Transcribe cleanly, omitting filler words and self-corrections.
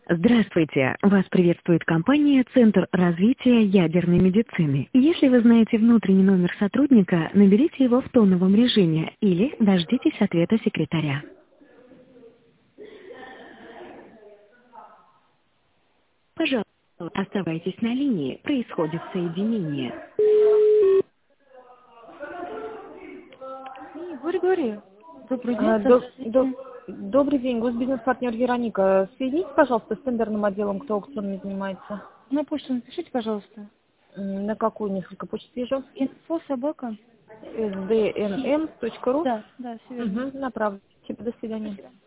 Здравствуйте! Вас приветствует компания «Центр развития ядерной медицины». Если вы знаете внутренний номер сотрудника, наберите его в тоновом режиме или дождитесь ответа секретаря. Пожалуйста, оставайтесь на линии, происходит соединение. Говори. Добрый день, Добрый день, госбизнес-партнер Вероника. Соедините, пожалуйста, с тендерным отделом, кто аукционами занимается. На почту напишите, пожалуйста. На какую несколько почт вижу? Info собака. sdnm.ru. Да, все верно. Направьте. До свидания.